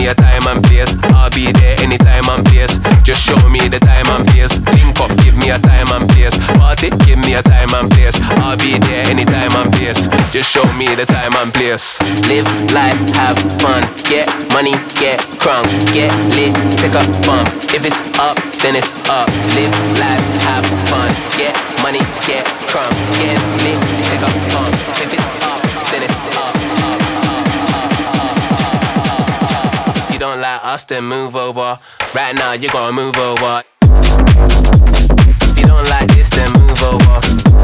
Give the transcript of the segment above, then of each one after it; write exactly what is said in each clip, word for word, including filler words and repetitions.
me a time and place. I'll be there anytime and place. Just show me the time and place. Link up, give me a time and place. Party, give me a time and place. I'll be there anytime and place. Just show me the time and place. Live life, have fun, get money, get crunk, get lit, take a bump. If it's up, then it's up. Live life, have fun, get money, get crunk, get lit, take a bump. If it's up, then it's up. If you don't like us, then move over. Right now, you gotta move over. If you don't like this, then move over.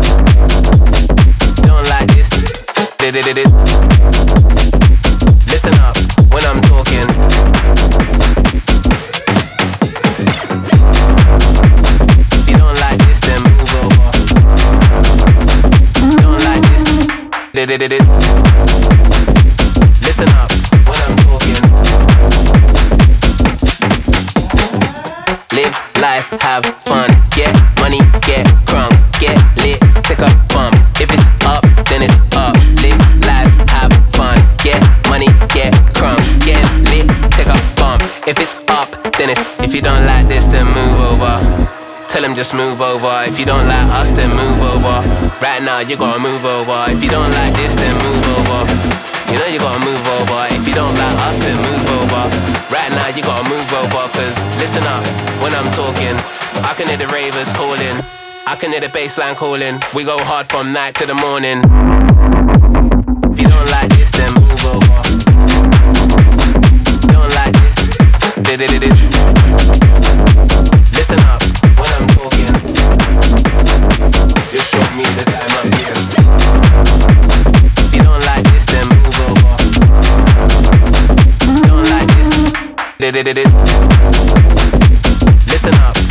If you don't like this, listen up when I'm talking. If you don't like this, then move over. If you don't like this, listen up when I'm talking. Live life, have fun, get money, get crunk, get lit, take a bump. If it's up, then it's up. Live life, have fun, get money, get crunk, get lit, take a bump. If it's up, then it's. If you don't like this, then move over. Tell him just move over. If you don't like us, then move over. Right now, you gotta move over. If you don't like this, then move over. You know you gotta move over. If you don't like us, then move over. Right now, you gotta move over. Cause listen up when I'm talking. I can hear the ravers calling. I can hear the bassline calling. We go hard from night to the morning. If you don't like this, then move over. If you don't like this, listen up when I'm talking. Just show me the time I'm here. If you don't like this, then move over. If you don't like this, listen up.